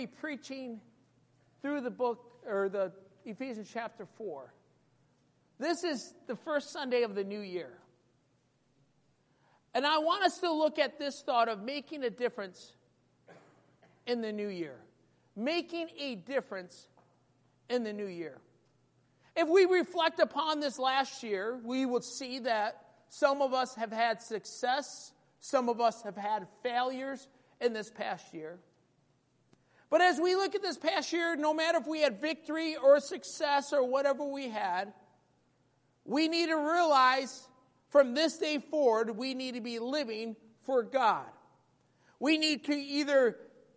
preaching through the book, or the Ephesians chapter 4. This is the first Sunday of the new year. And I want us to look at this thought of making a difference in the new year. Making a difference in the new year. If we reflect upon this last year, we will see that some of us have had success, some of us have had failures in this past year. But as we look at this past year, no matter if we had victory or success or whatever we had, we need to realize from this day forward, we need to be living for God. We need to either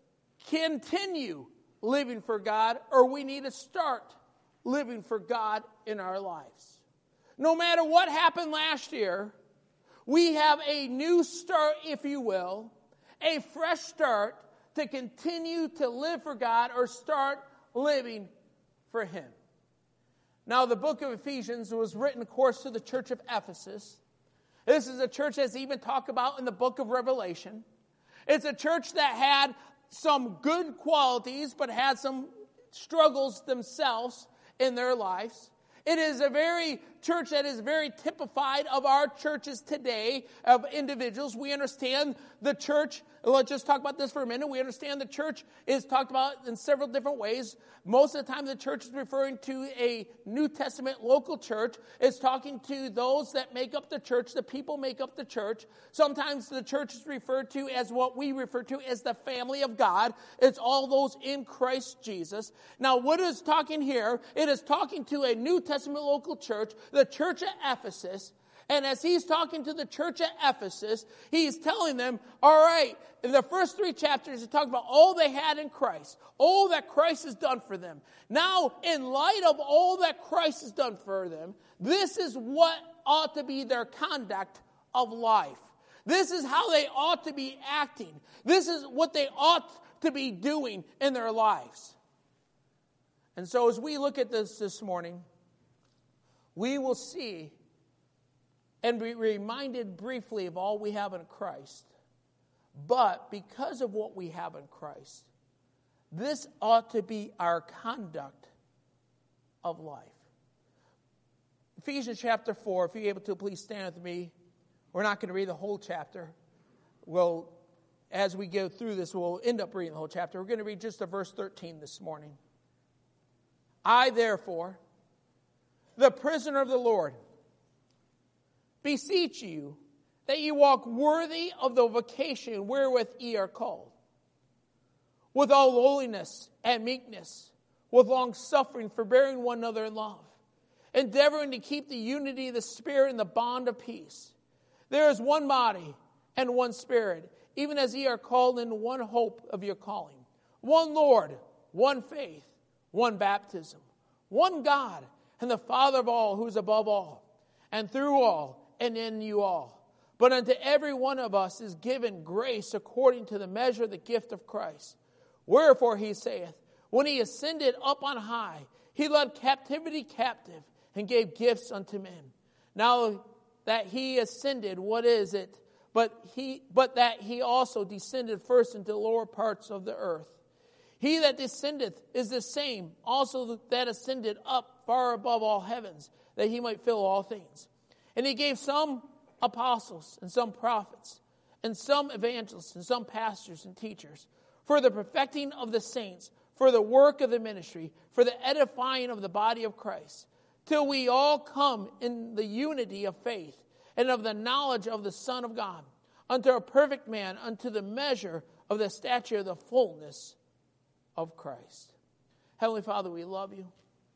continue living for God, or we need to start living for God in our lives. No matter what happened last year, we have a new start, if you will, a fresh start to continue to live for God or start living for Him. Now, the book of Ephesians was written, of course, to the church of Ephesus. This is a church that's even talked about in the book of Revelation. It's a church that had some good qualities, but had some struggles themselves in their lives. It is a very church that is very typified of our churches today, of individuals. We understand the church, let's just talk about this for a minute. We understand the church is talked about in several different ways. Most of the time the church is referring to a New Testament local church. It's talking to those that make up the church, the people make up the church. Sometimes the church is referred to as what we refer to as the family of God. It's all those in Christ Jesus. Now, what is talking here? It is talking to a New Testament local church, the church at Ephesus. And as he's talking to the church at Ephesus, he's telling them, all right, in the first 3 chapters, he talked about all they had in Christ, all that Christ has done for them. Now, in light of all that Christ has done for them, this is what ought to be their conduct of life. This is how they ought to be acting. This is what they ought to be doing in their lives. And so as we look at this morning, we will see and be reminded briefly of all we have in Christ. But because of what we have in Christ, this ought to be our conduct of life. Ephesians chapter 4, if you're able to, please stand with me. We're not going to read the whole chapter. Well, as we go through this, we'll end up reading the whole chapter. We're going to read just to verse 13 this morning. I, therefore, the prisoner of the Lord, beseech you that ye walk worthy of the vocation wherewith ye are called, with all lowliness and meekness, with long suffering, forbearing one another in love, endeavoring to keep the unity of the Spirit in the bond of peace. There is one body and one Spirit, even as ye are called in one hope of your calling, one Lord, one faith, one baptism, one God, and the Father of all, who is above all, and through all, and in you all. But unto every one of us is given grace according to the measure of the gift of Christ. Wherefore he saith, when he ascended up on high, he led captivity captive, and gave gifts unto men. Now that he ascended, what is it? But that he also descended first into the lower parts of the earth. He that descendeth is the same also that ascended up far above all heavens, that he might fill all things. And he gave some apostles, and some prophets, and some evangelists, and some pastors and teachers, for the perfecting of the saints, for the work of the ministry, for the edifying of the body of Christ, till we all come in the unity of faith, and of the knowledge of the Son of God, unto a perfect man, unto the measure of the stature of the fullness of Christ. Heavenly Father, we love you.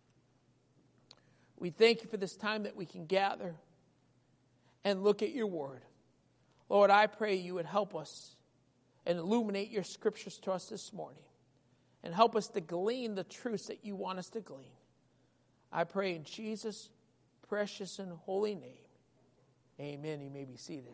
We thank you for this time that we can gather and look at your word. Lord, I pray you would help us and illuminate your scriptures to us this morning, and help us to glean the truths that you want us to glean. I pray in Jesus' precious and holy name. Amen. You may be seated.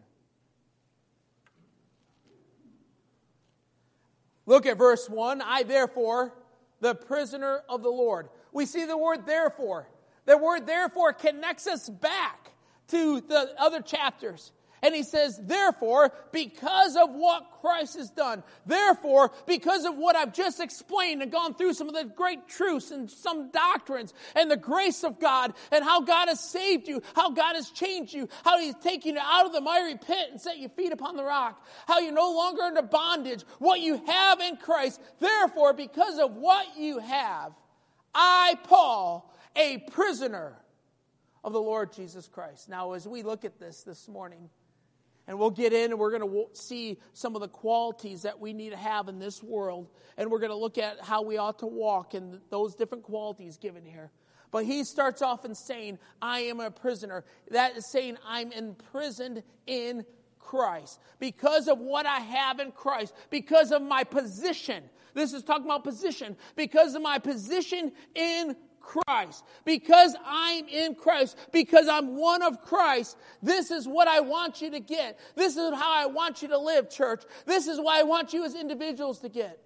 Look at verse 1. I, therefore, the prisoner of the Lord. We see the word therefore. The word therefore connects us back to the other chapters. And he says, therefore, because of what Christ has done, therefore, because of what I've just explained and gone through some of the great truths and some doctrines and the grace of God and how God has saved you, how God has changed you, how He's taken you out of the miry pit and set your feet upon the rock, how you're no longer under bondage, what you have in Christ. Therefore, because of what you have, I, Paul, a prisoner of the Lord Jesus Christ. Now, as we look at this morning, and we'll get in and we're going to see some of the qualities that we need to have in this world, and we're going to look at how we ought to walk and those different qualities given here. But he starts off in saying, I am a prisoner. That is saying I'm imprisoned in Christ. Because of what I have in Christ, because of my position. This is talking about position. Because of my position in Christ, because I'm in Christ, because I'm one of Christ, this is what I want you to get. This is how I want you to live, church. This is what I want you as individuals to get.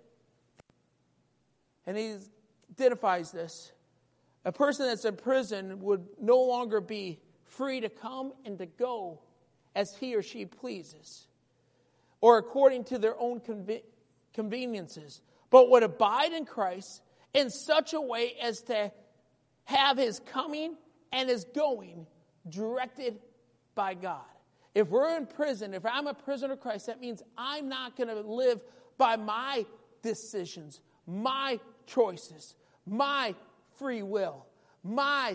And he identifies this. A person that's in prison would no longer be free to come and to go as he or she pleases, or according to their own conveniences, but would abide in Christ in such a way as to have his coming and his going directed by God. If we're in prison, if I'm a prisoner of Christ, that means I'm not going to live by my decisions, my choices, my free will, my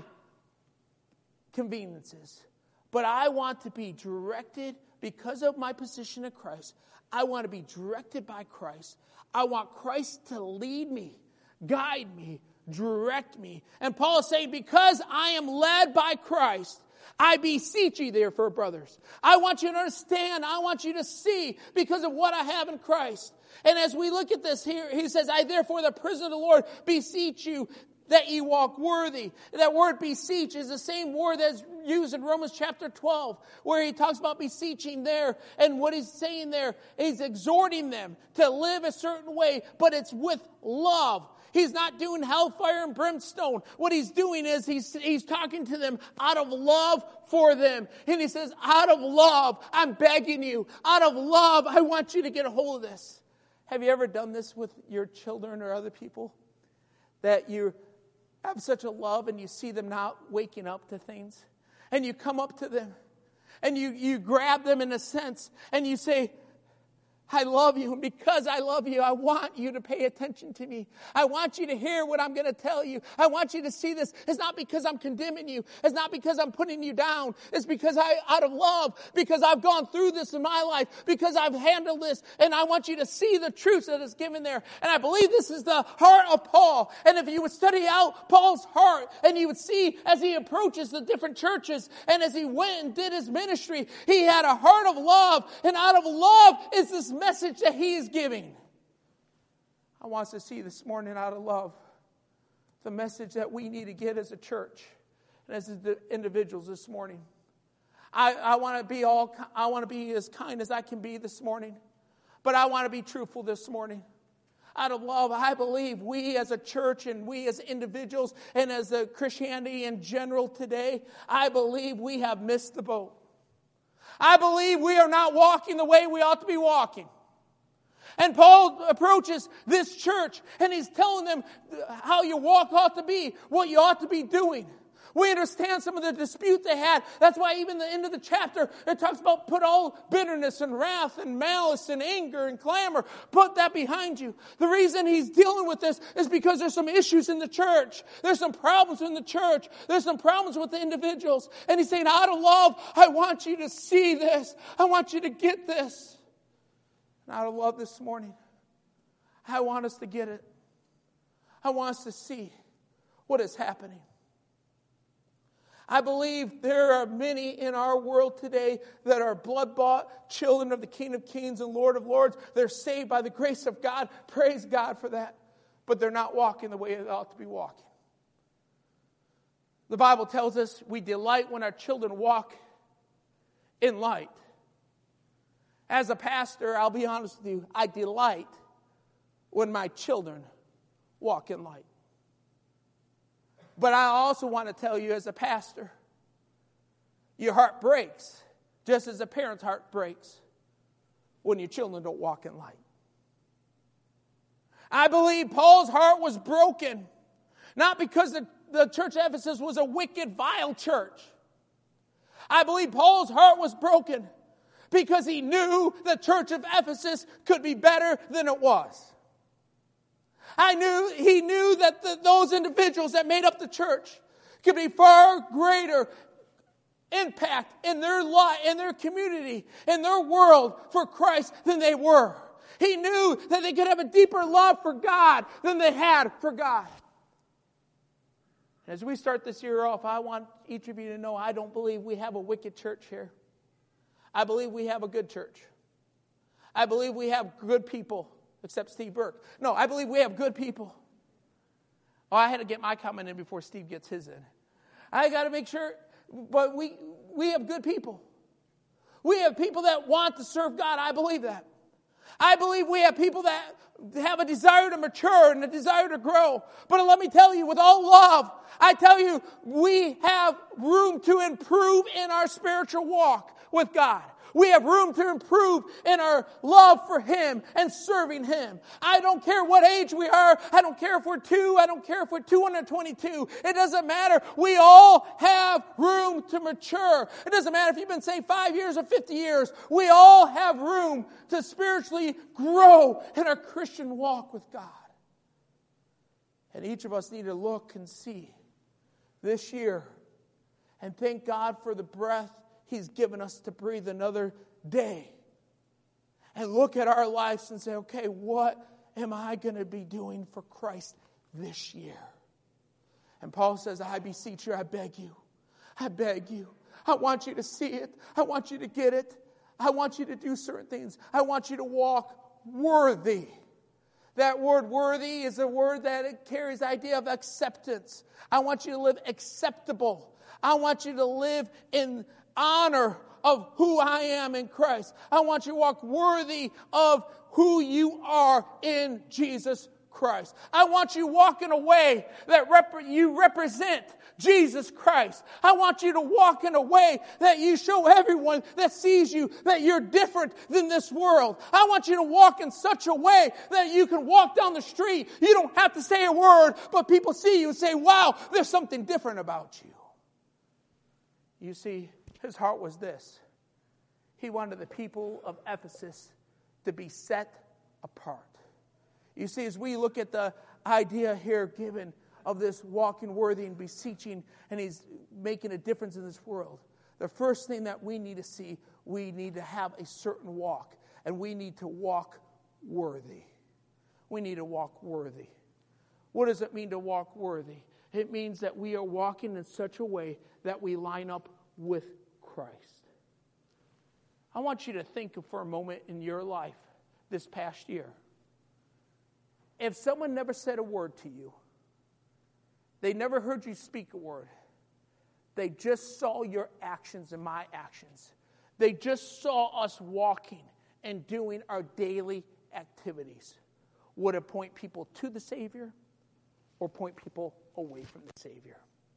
conveniences. But I want to be directed because of my position in Christ. I want to be directed by Christ. I want Christ to lead me, guide me, direct me. And Paul is saying, because I am led by Christ, I beseech you therefore, brothers. I want you to understand, I want you to see because of what I have in Christ. And as we look at this here, he says, I therefore, the prisoner of the Lord, beseech you that ye walk worthy. That word beseech is the same word that's used in Romans chapter 12, where he talks about beseeching there. And what he's saying there, he's exhorting them to live a certain way, but it's with love. He's not doing hellfire and brimstone. What he's doing is he's talking to them out of love for them. And he says, out of love, I'm begging you. Out of love, I want you to get a hold of this. Have you ever done this with your children or other people? That you have such a love and you see them not waking up to things. And you come up to them and you grab them in a sense and you say, I love you, and because I love you, I want you to pay attention to me. I want you to hear what I'm going to tell you. I want you to see this. It's not because I'm condemning you. It's not because I'm putting you down. It's because out of love, because I've gone through this in my life, because I've handled this, and I want you to see the truth that is given there. And I believe this is the heart of Paul. And if you would study out Paul's heart, and you would see as he approaches the different churches, and as he went and did his ministry, he had a heart of love, and out of love is this message that he is giving. I want us to see this morning out of love the message that we need to get as a church and as individuals this morning. I want to be as kind as I can be this morning, but I want to be truthful this morning. Out of love, I believe we as a church and we as individuals and as a Christianity in general today, I believe we have missed the boat. I believe we are not walking the way we ought to be walking. And Paul approaches this church and he's telling them how your walk ought to be, what you ought to be doing. We understand some of the dispute they had. That's why even the end of the chapter, it talks about put all bitterness and wrath and malice and anger and clamor. Put that behind you. The reason he's dealing with this is because there's some issues in the church. There's some problems in the church. There's some problems with the individuals. And he's saying, out of love, I want you to see this. I want you to get this. And out of love this morning, I want us to get it. I want us to see what is happening. I believe there are many in our world today that are blood-bought children of the King of Kings and Lord of Lords. They're saved by the grace of God. Praise God for that. But they're not walking the way they ought to be walking. The Bible tells us we delight when our children walk in light. As a pastor, I'll be honest with you, I delight when my children walk in light. But I also want to tell you as a pastor, your heart breaks Just as a parent's heart breaks when your children don't walk in light. I believe Paul's heart was broken, not because the church of Ephesus was a wicked, vile church. I believe Paul's heart was broken because he knew the church of Ephesus could be better than it was. He knew that those individuals that made up the church could be far greater impact in their life, in their community, in their world for Christ than they were. He knew that they could have a deeper love for God than they had for God. As we start this year off, I want each of you to know I don't believe we have a wicked church here. I believe we have a good church. I believe we have good people, except Steve Burke. No, I believe we have good people. Oh, I had to get my comment in before Steve gets his in. I got to make sure, but we have good people. We have people that want to serve God. I believe that. I believe we have people that have a desire to mature and a desire to grow. But let me tell you, with all love, I tell you, we have room to improve in our spiritual walk with God. We have room to improve in our love for Him and serving Him. I don't care what age we are. I don't care if we're 2. I don't care if we're 222. It doesn't matter. We all have room to mature. It doesn't matter if you've been saved 5 years or 50 years. We all have room to spiritually grow in our Christian walk with God. And each of us need to look and see this year and thank God for the breath He's given us to breathe another day. And look at our lives and say, okay, what am I going to be doing for Christ this year? And Paul says, I beseech you, I beg you. I beg you. I want you to see it. I want you to get it. I want you to do certain things. I want you to walk worthy. That word worthy is a word that it carries the idea of acceptance. I want you to live acceptable. I want you to live in honor of who I am in Christ. I want you to walk worthy of who you are in Jesus Christ. I want you to walk in a way that you represent Jesus Christ. I want you to walk in a way that you show everyone that sees you that you're different than this world. I want you to walk in such a way that you can walk down the street. You don't have to say a word, but people see you and say, wow, there's something different about you. You see, his heart was this. He wanted the people of Ephesus to be set apart. You see, as we look at the idea here given of this walking worthy and beseeching, and he's making a difference in this world, the first thing that we need to see, we need to have a certain walk, and we need to walk worthy. We need to walk worthy. What does it mean to walk worthy? It means that we are walking in such a way that we line up with Christ. I want you to think for a moment in your life this past year. If someone never said a word to you, they never heard you speak a word, they just saw your actions and my actions. They just saw us walking and doing our daily activities. Would it point people to the Savior or point people away from the Savior?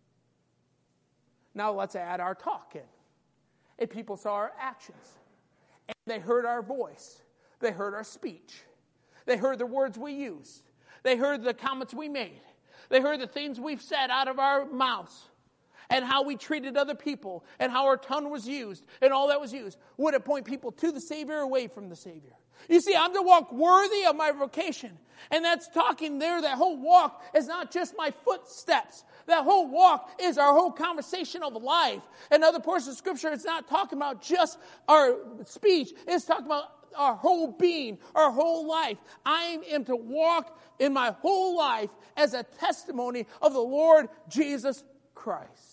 Now let's add our talk in. If people saw our actions, and they heard our voice, they heard our speech, they heard the words we used, they heard the comments we made, they heard the things we've said out of our mouths, and how we treated other people, and how our tongue was used, and all that was used, would it point people to the Savior or away from the Savior? You see, I'm to walk worthy of my vocation. And that's talking there, that whole walk is not just my footsteps. That whole walk is our whole conversation of life. In other portions of Scripture, it's not talking about just our speech. It's talking about our whole being, our whole life. I am to walk in my whole life as a testimony of the Lord Jesus Christ.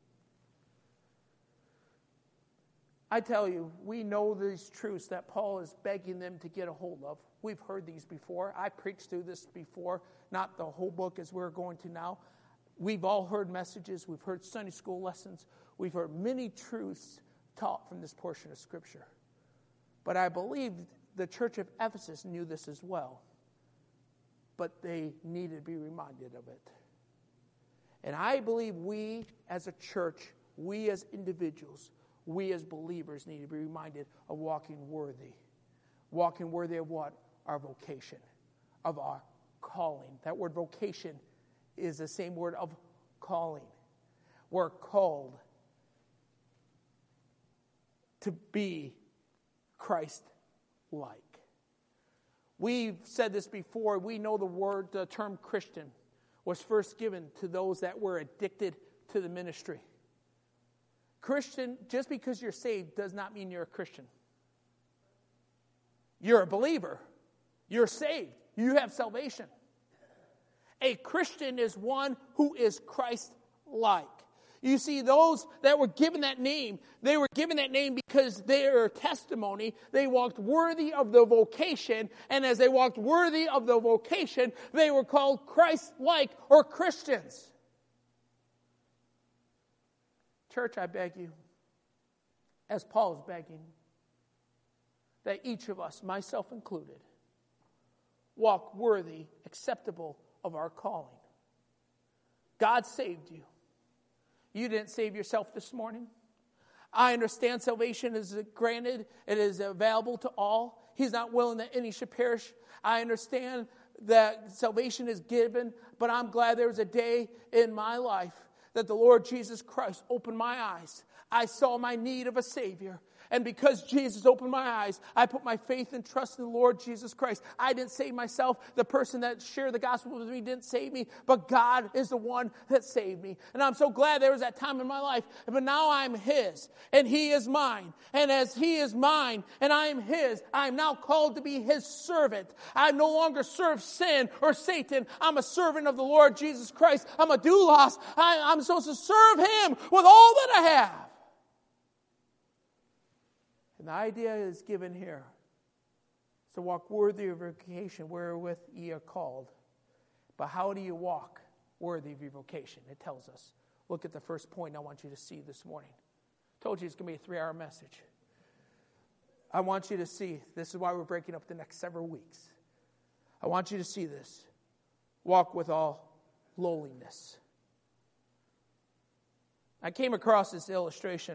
I tell you, we know these truths that Paul is begging them to get a hold of. We've heard these before. I preached through this before, not the whole book as we're going to now. We've all heard messages. We've heard Sunday school lessons. We've heard many truths taught from this portion of Scripture. But I believe the church of Ephesus knew this as well. But they needed to be reminded of it. And I believe we as a church, we as individuals, we as believers need to be reminded of walking worthy. Walking worthy of what? Our vocation, of our calling. That word vocation is the same word of calling. We're called to be Christ-like. We've said this before. We know the term Christian was first given to those that were addicted to the ministry. Christian, just because you're saved does not mean you're a Christian. You're a believer. You're saved. You have salvation. A Christian is one who is Christ-like. You see, those that were given that name, they were given that name because their testimony, they walked worthy of the vocation, and as they walked worthy of the vocation, they were called Christ-like or Christians. Church, I beg you, as Paul is begging, that each of us, myself included, walk worthy, acceptable of our calling. God saved you. You didn't save yourself this morning. I understand salvation is granted. It is available to all. He's not willing that any should perish. I understand that salvation is given, but I'm glad there was a day in my life that the Lord Jesus Christ opened my eyes. I saw my need of a Savior. And because Jesus opened my eyes, I put my faith and trust in the Lord Jesus Christ. I didn't save myself. The person that shared the gospel with me didn't save me, but God is the one that saved me. And I'm so glad there was that time in my life. But now I'm His, and He is mine. And as He is mine, and I am His, I am now called to be His servant. I no longer serve sin or Satan. I'm a servant of the Lord Jesus Christ. I'm a doulos. I'm supposed to serve Him with all that I have. And the idea is given here. So walk worthy of your vocation wherewith ye are called. But how do you walk worthy of your vocation? It tells us. Look at the first point I want you to see this morning. I told you it's going to be a 3-hour message. I want you to see. This is why we're breaking up the next several weeks. I want you to see this. Walk with all lowliness. I came across this illustration.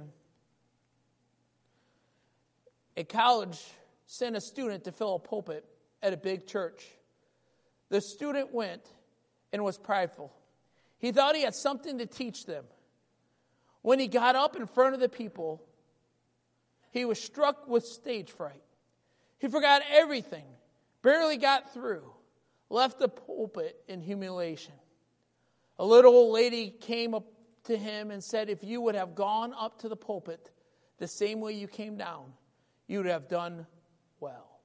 A college sent a student to fill a pulpit at a big church. The student went and was prideful. He thought he had something to teach them. When he got up in front of the people, he was struck with stage fright. He forgot everything, barely got through, left the pulpit in humiliation. A little old lady came up to him and said, if you would have gone up to the pulpit the same way you came down, you would have done well.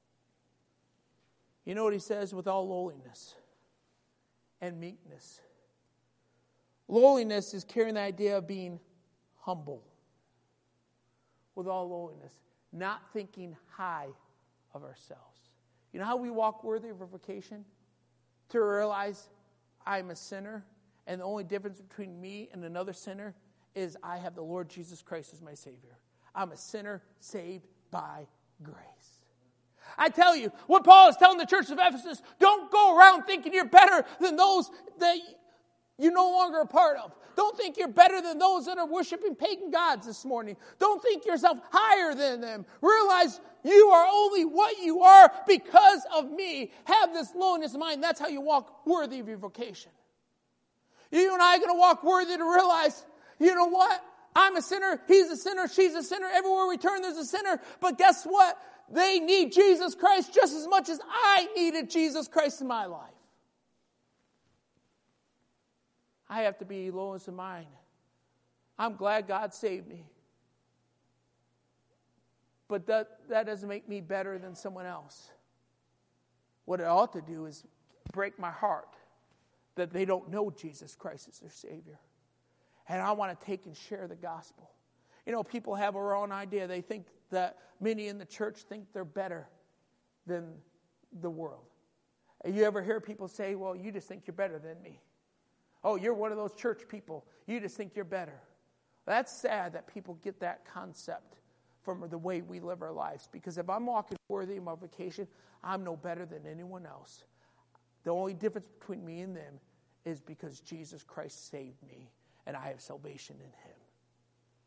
You know what he says? With all lowliness and meekness. Lowliness is carrying the idea of being humble. With all lowliness. Not thinking high of ourselves. You know how we walk worthy of our vocation? To realize I'm a sinner, and the only difference between me and another sinner is I have the Lord Jesus Christ as my Savior. I'm a sinner saved by grace. I tell you, what Paul is telling the church of Ephesus, don't go around thinking you're better than those that you're no longer a part of. Don't think you're better than those that are worshiping pagan gods this morning. Don't think yourself higher than them. Realize you are only what you are because of me. Have this lowliness of mind. That's how you walk worthy of your vocation. You and I are going to walk worthy to realize, you know what? I'm a sinner, he's a sinner, she's a sinner. Everywhere we turn, there's a sinner. But guess what? They need Jesus Christ just as much as I needed Jesus Christ in my life. I have to be lowest of mind. I'm glad God saved me. But that doesn't make me better than someone else. What it ought to do is break my heart that they don't know Jesus Christ as their Savior. And I want to take and share the gospel. You know, people have their own idea. They think that many in the church think they're better than the world. And you ever hear people say, well, you just think you're better than me. Oh, you're one of those church people. You just think you're better. That's sad that people get that concept from the way we live our lives. Because if I'm walking worthy of my vocation, I'm no better than anyone else. The only difference between me and them is because Jesus Christ saved me. And I have salvation in Him.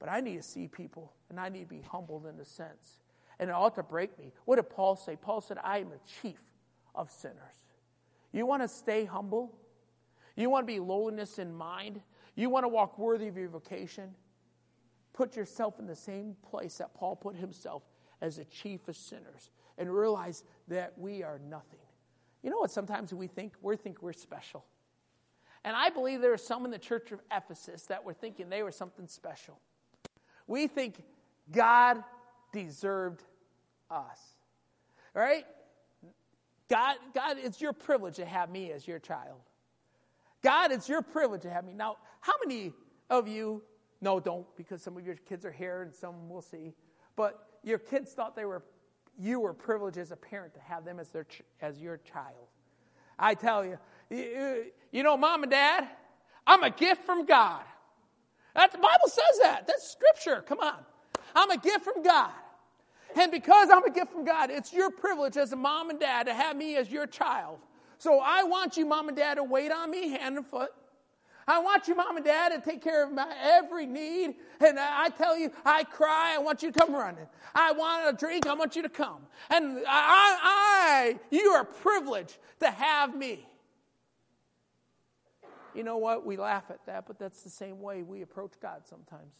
But I need to see people, and I need to be humbled in a sense. And it ought to break me. What did Paul say? Paul said, I am the chief of sinners. You want to stay humble? You want to be lowliness in mind? You want to walk worthy of your vocation? Put yourself in the same place that Paul put himself as the chief of sinners and realize that we are nothing. You know what sometimes we think? We think we're special. And I believe there are some in the church of Ephesus that were thinking they were something special. We think God deserved us. Right? God, it's your privilege to have me as your child. God, it's your privilege to have me. Now, how many of you, no, don't, because some of your kids are here and some we'll see, but your kids thought you were privileged as a parent to have them as your child. I tell you, you know, Mom and Dad, I'm a gift from God. The Bible says that. That's Scripture. Come on. I'm a gift from God. And because I'm a gift from God, it's your privilege as a mom and dad to have me as your child. So I want you, Mom and Dad, to wait on me hand and foot. I want you, Mom and Dad, to take care of my every need. And I tell you, I cry, I want you to come running. I want a drink, I want you to come. And you are privileged to have me. You know what? We laugh at that, but that's the same way we approach God sometimes.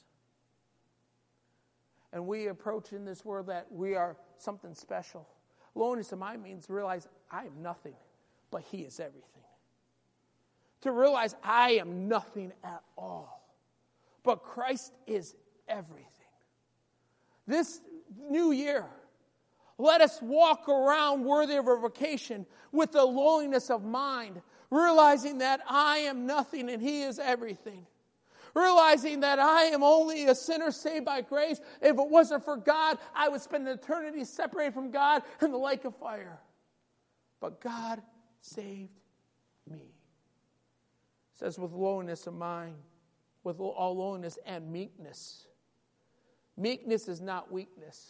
And we approach in this world that we are something special. Lowliness of mind means realize I am nothing, but He is everything. To realize I am nothing at all, but Christ is everything. This new year, let us walk around worthy of our vocation with the lowliness of mind, realizing that I am nothing and He is everything. Realizing that I am only a sinner saved by grace. If it wasn't for God, I would spend eternity separated from God in the lake of fire. But God saved me. It says with lowliness of mind, with all lowliness and meekness. Meekness is not weakness.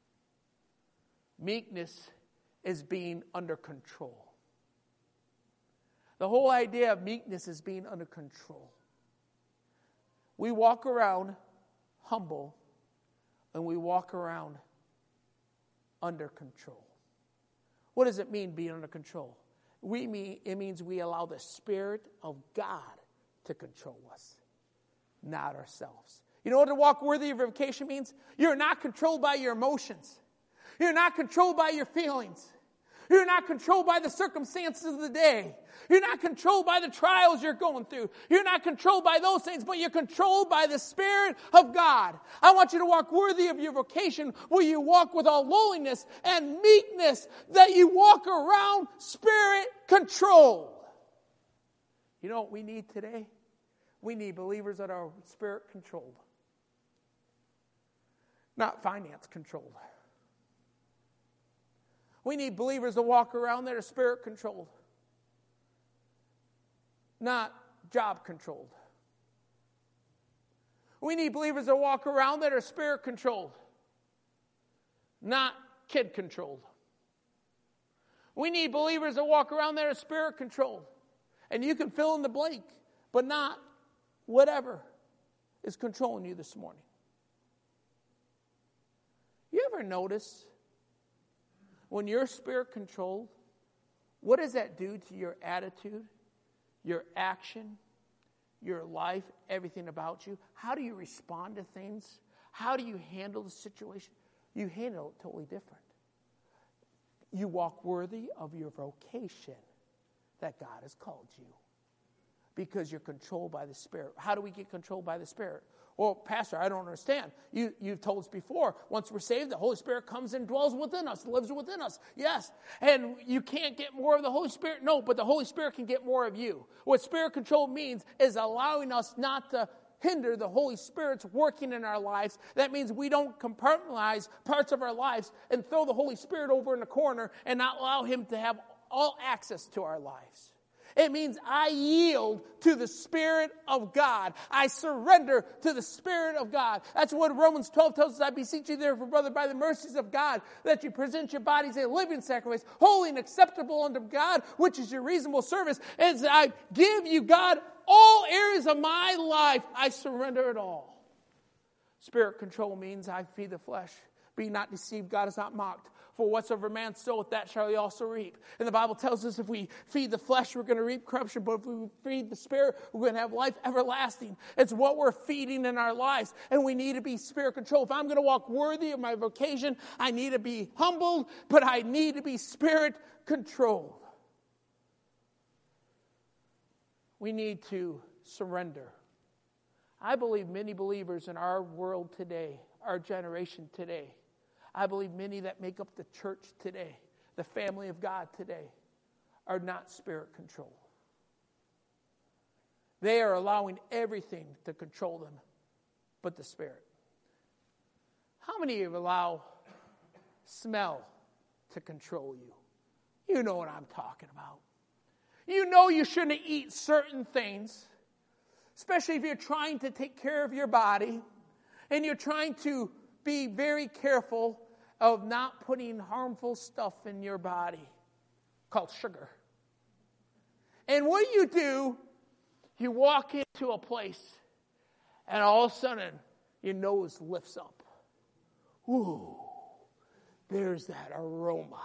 Meekness is being under control. The whole idea of meekness is being under control. We walk around humble, and we walk around under control. What does it mean, being under control? It means we allow the Spirit of God to control us, not ourselves. You know what to walk worthy of your vocation means? You're not controlled by your emotions. You're not controlled by your feelings. You're not controlled by the circumstances of the day. You're not controlled by the trials you're going through. You're not controlled by those things, but you're controlled by the Spirit of God. I want you to walk worthy of your vocation, where you walk with all lowliness and meekness, that you walk around Spirit controlled. You know what we need today? We need believers that are Spirit controlled, not finance controlled. We need believers to walk around that are Spirit controlled, not job controlled. We need believers that walk around that are Spirit controlled, not kid controlled. We need believers that walk around that are Spirit controlled. And you can fill in the blank, but not whatever is controlling you this morning. You ever notice when you're Spirit controlled, what does that do to your attitude, your action, your life, everything about you? How do you respond to things? How do you handle the situation? You handle it totally different. You walk worthy of your vocation that God has called you, because you're controlled by the Spirit. How do we get controlled by the Spirit? Well, Pastor, I don't understand. You've told us before, once we're saved, the Holy Spirit comes and dwells within us, lives within us. Yes. And you can't get more of the Holy Spirit? No, but the Holy Spirit can get more of you. What Spirit control means is allowing us not to hinder the Holy Spirit's working in our lives. That means we don't compartmentalize parts of our lives and throw the Holy Spirit over in the corner and not allow Him to have all access to our lives. It means I yield to the Spirit of God. I surrender to the Spirit of God. That's what Romans 12 tells us. I beseech you therefore, brother, by the mercies of God, that you present your bodies a living sacrifice, holy and acceptable unto God, which is your reasonable service. As I give you, God, all areas of my life, I surrender it all. Spirit control means I feed the flesh. Be not deceived, God is not mocked. For whatsoever man soweth, that shall he also reap. And the Bible tells us if we feed the flesh, we're going to reap corruption. But if we feed the Spirit, we're going to have life everlasting. It's what we're feeding in our lives. And we need to be Spirit controlled. If I'm going to walk worthy of my vocation, I need to be humbled, but I need to be Spirit controlled. We need to surrender. I believe many believers in our world today, our generation today, I believe many that make up the church today, the family of God today, are not Spirit controlled. They are allowing everything to control them but the Spirit. How many of you allow smell to control you? You know what I'm talking about. You know you shouldn't eat certain things, especially if you're trying to take care of your body and you're trying to be very careful of not putting harmful stuff in your body called sugar. And what do, you walk into a place and all of a sudden your nose lifts up. Ooh, there's that aroma.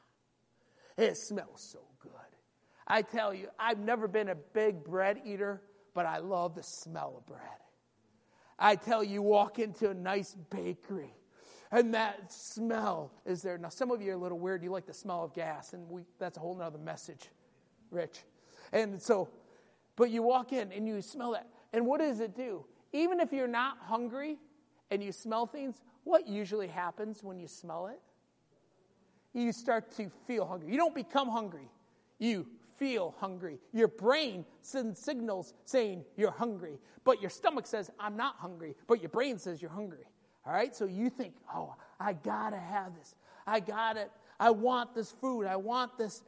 It smells so good. I tell you, I've never been a big bread eater, but I love the smell of bread. I tell you, walk into a nice bakery, and that smell is there. Now, some of you are a little weird. You like the smell of gas, and that's a whole other message, Rich. And so, but you walk in, and you smell that. And what does it do? Even if you're not hungry and you smell things, what usually happens when you smell it? You start to feel hungry. You don't become hungry. You feel hungry. Your brain sends signals saying you're hungry. But your stomach says, I'm not hungry. But your brain says you're hungry. All right? So you think, oh, I got to have this. I got it. I want this food. I want this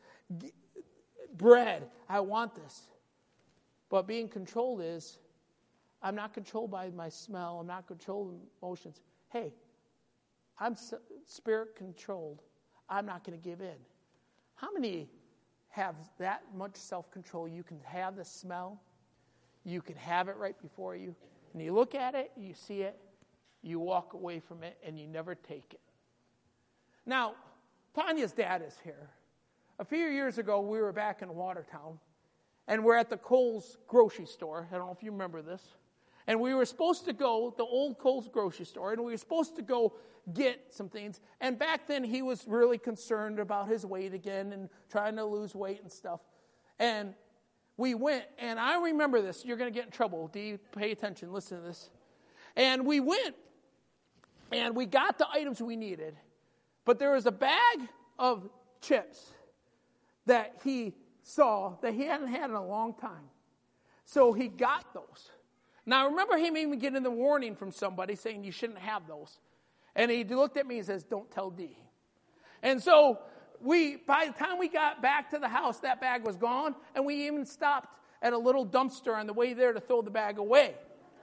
bread. I want this. But being controlled is, I'm not controlled by my smell. I'm not controlled by emotions. Hey, I'm Spirit controlled. I'm not going to give in. How many have that much self-control? You can have the smell. You can have it right before you. And you look at it, you see it, you walk away from it, and you never take it. Now, Tanya's dad is here. A few years ago, we were back in Watertown, and we're at the Kohl's grocery store. I don't know if you remember this. And we were supposed to go, the old Kohl's grocery store, and we were supposed to go get some things. And back then, he was really concerned about his weight again and trying to lose weight and stuff. And we went, and I remember this. You're going to get in trouble. Dee, pay attention. Listen to this. And we went, and we got the items we needed. But there was a bag of chips that he saw that he hadn't had in a long time. So he got those. Now, I remember him even getting the warning from somebody saying you shouldn't have those. And he looked at me and says, don't tell Dee. And so by the time we got back to the house, that bag was gone. And we even stopped at a little dumpster on the way there to throw the bag away.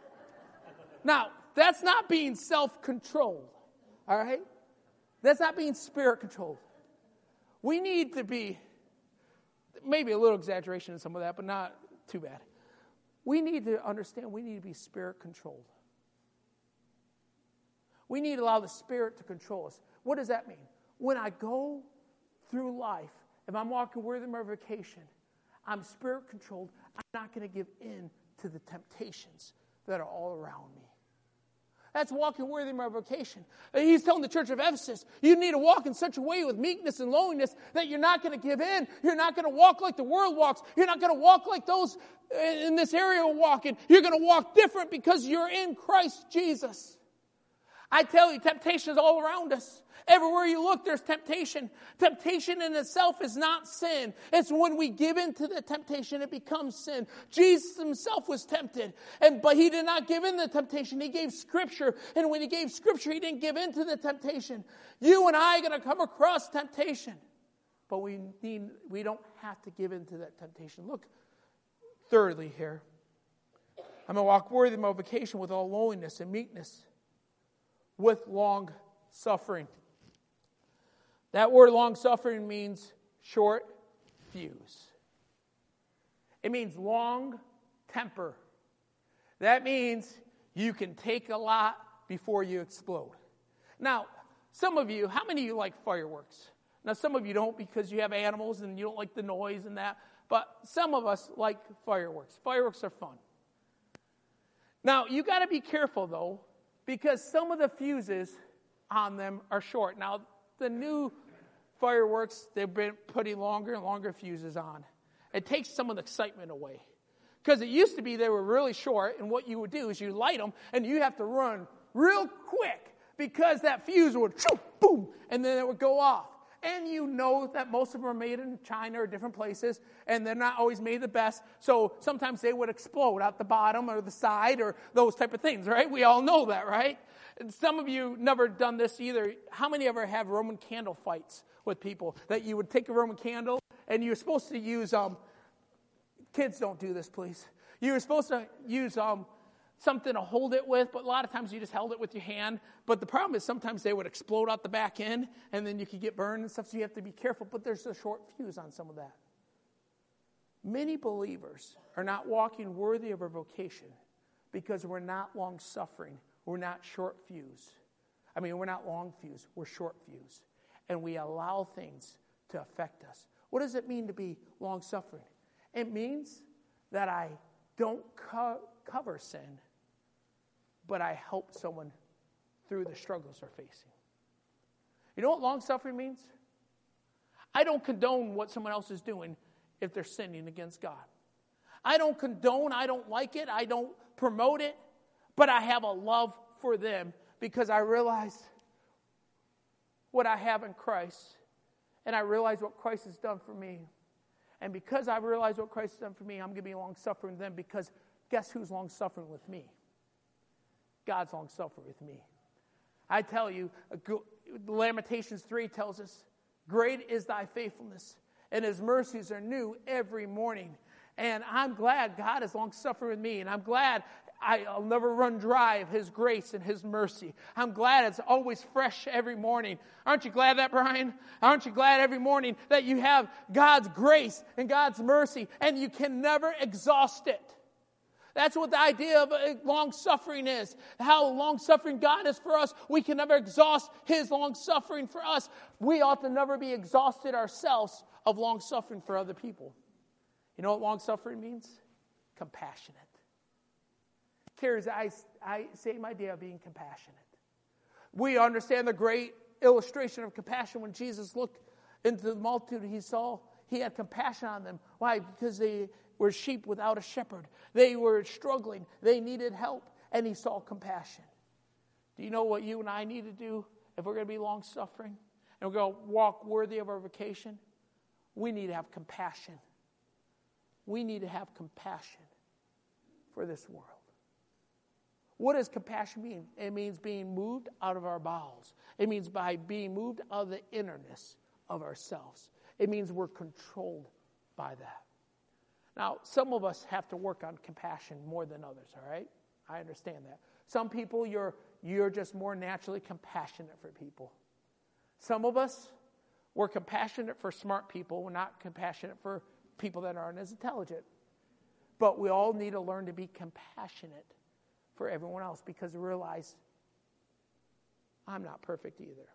Now, that's not being self-controlled. All right? That's not being Spirit controlled. We need to be, maybe a little exaggeration in some of that, but not too bad. We need to understand we need to be Spirit controlled. We need to allow the Spirit to control us. What does that mean? When I go through life, if I'm walking worthy of my vocation, I'm Spirit controlled. I'm not going to give in to the temptations that are all around me. That's walking worthy of my vocation. He's telling the church of Ephesus, you need to walk in such a way with meekness and lowliness that you're not going to give in. You're not going to walk like the world walks. You're not going to walk like those in this area are walking. You're going to walk different because you're in Christ Jesus. I tell you, temptation is all around us. Everywhere you look, there's temptation. Temptation in itself is not sin. It's when we give in to the temptation, it becomes sin. Jesus himself was tempted, but he did not give in to the temptation. He gave Scripture, and when he gave Scripture, he didn't give in to the temptation. You and I are going to come across temptation, but we don't have to give in to that temptation. Look, thirdly here, I'm going to walk worthy of my vocation with all lowliness and meekness, with long suffering. That word long-suffering means short fuse. It means long temper. That means you can take a lot before you explode. Now, some of you, how many of you like fireworks? Now, some of you don't because you have animals and you don't like the noise and that. But some of us like fireworks. Fireworks are fun. Now, you got to be careful, though, because some of the fuses on them are short. Now, the new fireworks, they've been putting longer and longer fuses on. It takes some of the excitement away. Because it used to be they were really short, and what you would do is you light them, and you have to run real quick because that fuse would, boom, and then it would go off. And you know that most of them are made in China or different places, and they're not always made the best. So sometimes they would explode out the bottom or the side or those type of things, right? We all know that, right? And some of you never done this either. How many ever have Roman candle fights with people that you would take a Roman candle and you're supposed to use, kids don't do this, please. You were supposed to use something to hold it with, but a lot of times you just held it with your hand. But the problem is sometimes they would explode out the back end, and then you could get burned and stuff, so you have to be careful. But there's a short fuse on some of that. Many believers are not walking worthy of our vocation because we're not long-suffering. We're not short fuse. We're not long fuse. We're short fuse. And we allow things to affect us. What does it mean to be long-suffering? It means that I don't cover sin, but I help someone through the struggles they're facing. You know what long-suffering means? I don't condone what someone else is doing if they're sinning against God. I don't condone, I don't like it, I don't promote it, but I have a love for them because I realize what I have in Christ, and I realize what Christ has done for me. And because I realize what Christ has done for me, I'm going to be long-suffering with them because guess who's long-suffering with me? God's long-suffering with me. I tell you, Lamentations 3 tells us, great is thy faithfulness, and his mercies are new every morning. And I'm glad God is long-suffering with me, and I'm glad I'll never run dry of his grace and his mercy. I'm glad it's always fresh every morning. Aren't you glad that, Brian? Aren't you glad every morning that you have God's grace and God's mercy, and you can never exhaust it? That's what the idea of long-suffering is. How long-suffering God is for us. We can never exhaust his long-suffering for us. We ought to never be exhausted ourselves of long-suffering for other people. You know what long-suffering means? Compassionate. Carries the same idea of being compassionate. We understand the great illustration of compassion when Jesus looked into the multitude he had compassion on them. Why? Because they were sheep without a shepherd. They were struggling. They needed help, and he saw compassion. Do you know what you and I need to do if we're going to be long-suffering and we're going to walk worthy of our vocation? We need to have compassion. We need to have compassion for this world. What does compassion mean? It means being moved out of our bowels. It means by being moved out of the innerness of ourselves. It means we're controlled by that. Now, some of us have to work on compassion more than others, all right? I understand that. Some people, you're just more naturally compassionate for people. Some of us, we're compassionate for smart people. We're not compassionate for people that aren't as intelligent. But we all need to learn to be compassionate for everyone else because we realize I'm not perfect either.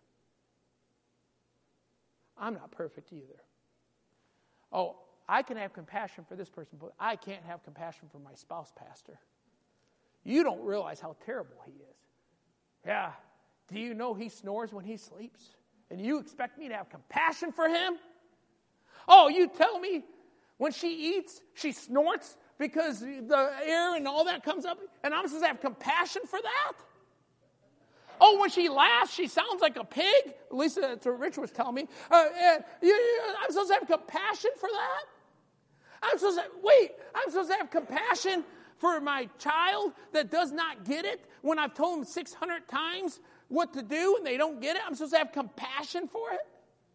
I'm not perfect either. Oh, I can have compassion for this person, but I can't have compassion for my spouse, Pastor. You don't realize how terrible he is. Yeah. Do you know he snores when he sleeps? And you expect me to have compassion for him? Oh, you tell me when she eats, she snorts because the air and all that comes up, and I'm supposed to have compassion for that? Oh, when she laughs, she sounds like a pig? At least that's what Rich was telling me. I'm supposed to have compassion for that? I'm supposed to have compassion for my child that does not get it when I've told them 600 times what to do and they don't get it? I'm supposed to have compassion for it?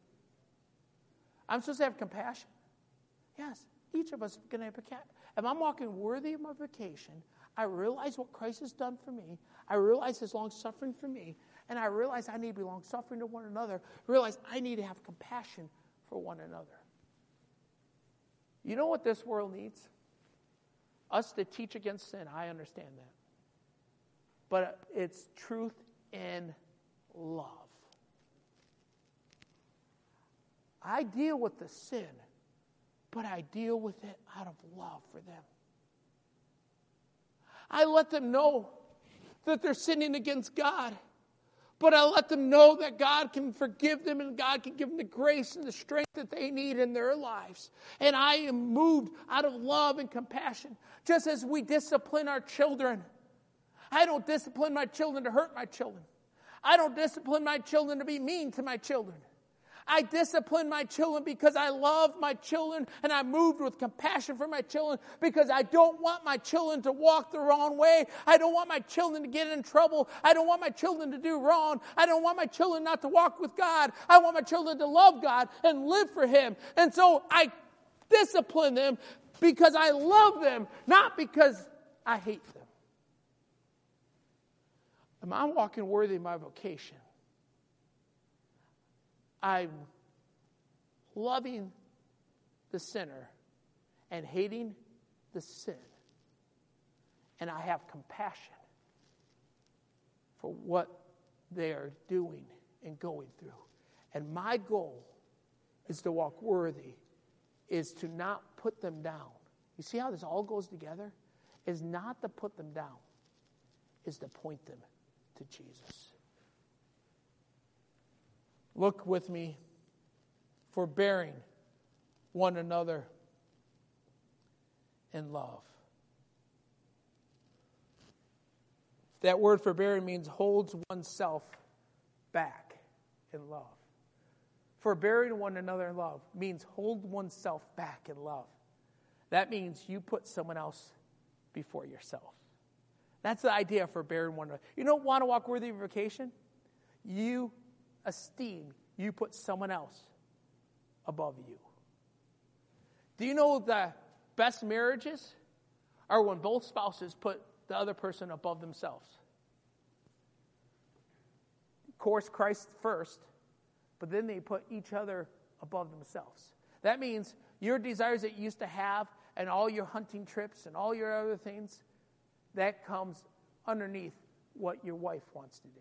I'm supposed to have compassion? Yes, each of us is going to have compassion. If I'm walking worthy of my vocation, I realize what Christ has done for me. I realize his long-suffering for me. And I realize I need to be long-suffering to one another. I realize I need to have compassion for one another. You know what this world needs? Us to teach against sin. I understand that. but it's truth in love. I deal with the sin, but I deal with it out of love for them. I let them know that they're sinning against God, but I let them know that God can forgive them and God can give them the grace and the strength that they need in their lives. And I am moved out of love and compassion, just as we discipline our children. I don't discipline my children to hurt my children. I don't discipline my children to be mean to my children. I discipline my children because I love my children, and I'm moved with compassion for my children because I don't want my children to walk the wrong way. I don't want my children to get in trouble. I don't want my children to do wrong. I don't want my children not to walk with God. I want my children to love God and live for Him. And so I discipline them because I love them, not because I hate them. Am I walking worthy of my vocation? I'm loving the sinner and hating the sin. And I have compassion for what they are doing and going through. And my goal is to walk worthy, is to not put them down. You see how this all goes together? Is not to put them down, is to point them to Jesus. Look with me, forbearing one another in love. That word forbearing means holds oneself back in love. Forbearing one another in love means hold oneself back in love. That means you put someone else before yourself. That's the idea of forbearing one another. You don't want to walk worthy of vocation? You put someone else above you. Do you know the best marriages are when both spouses put the other person above themselves? Of course, Christ first, but then they put each other above themselves. That means your desires that you used to have and all your hunting trips and all your other things, that comes underneath what your wife wants to do.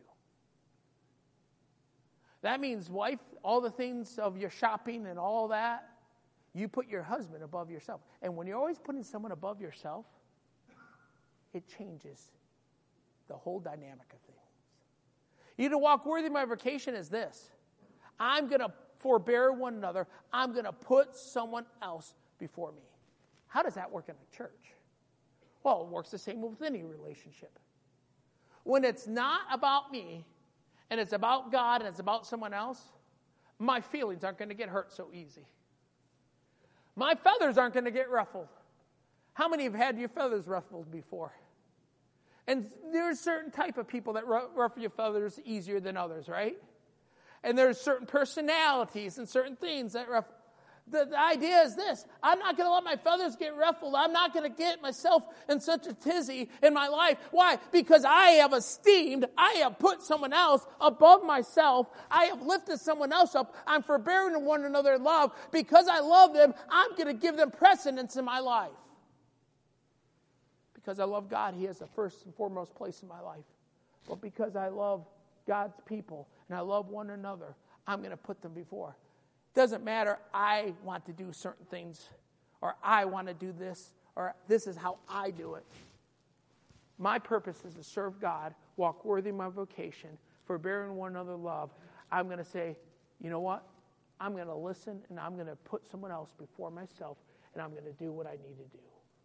That means, wife, all the things of your shopping and all that, you put your husband above yourself. And when you're always putting someone above yourself, it changes the whole dynamic of things. You to walk worthy of my vocation is this. I'm going to forbear one another. I'm going to put someone else before me. How does that work in a church? Well, it works the same with any relationship. When it's not about me, and it's about God and it's about someone else, my feelings aren't going to get hurt so easy. My feathers aren't going to get ruffled. How many have had your feathers ruffled before? And there's certain type of people that ruffle your feathers easier than others, right? And there's certain personalities and certain things that ruffle. The idea is this. I'm not going to let my feathers get ruffled. I'm not going to get myself in such a tizzy in my life. Why? Because I have put someone else above myself. I have lifted someone else up. I'm forbearing one another in love. Because I love them, I'm going to give them precedence in my life. Because I love God, He has the first and foremost place in my life. But because I love God's people and I love one another, I'm going to put them before. Doesn't matter, I want to do certain things, or I want to do this, or this is how I do it. My purpose is to serve God, walk worthy of my vocation, forbearing one another love. I'm going to say, you know what? I'm going to listen, and I'm going to put someone else before myself, and I'm going to do what I need to do.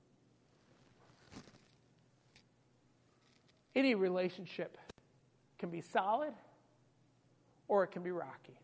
Any relationship can be solid, or it can be rocky.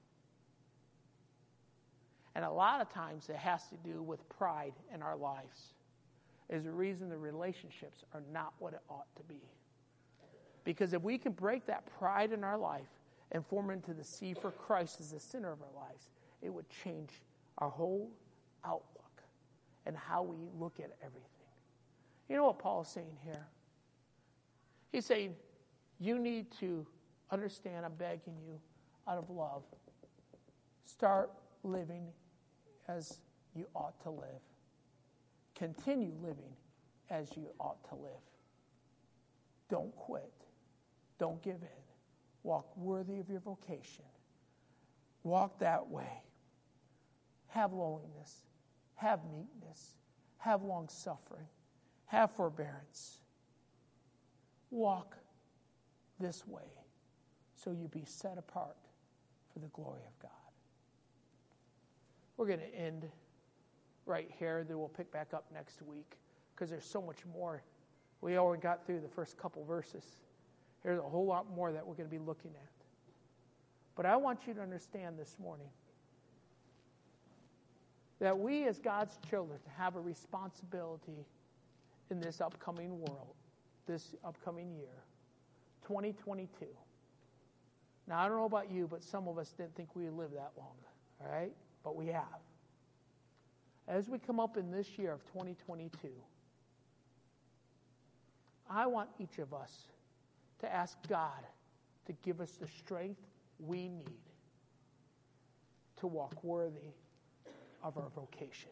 And a lot of times it has to do with pride in our lives. Is the reason the relationships are not what it ought to be. Because if we can break that pride in our life and form into the seed for Christ as the center of our lives, it would change our whole outlook and how we look at everything. You know what Paul is saying here? He's saying, you need to understand, I'm begging you, out of love, start living as you ought to live. Continue living as you ought to live. Don't quit. Don't give in. Walk worthy of your vocation. Walk that way. Have lowliness. Have meekness. Have long-suffering. Have forbearance. Walk this way so you be set apart for the glory of God. We're going to end right here. Then we'll pick back up next week because there's so much more. We already got through the first couple verses. There's a whole lot more that we're going to be looking at. But I want you to understand this morning that we as God's children have a responsibility in this upcoming world, this upcoming year, 2022. Now, I don't know about you, but some of us didn't think we would live that long, all right? But we have. As we come up in this year of 2022, I want each of us to ask God to give us the strength we need to walk worthy of our vocation.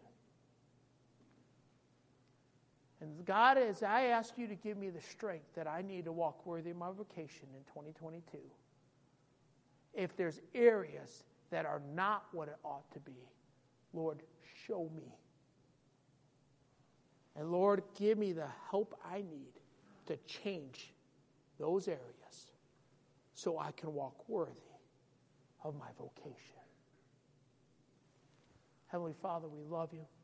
And God, as I ask you to give me the strength that I need to walk worthy of my vocation in 2022, if there's areas that are not what it ought to be, Lord, show me. And Lord, give me the help I need to change those areas so I can walk worthy of my vocation. Heavenly Father, we love you.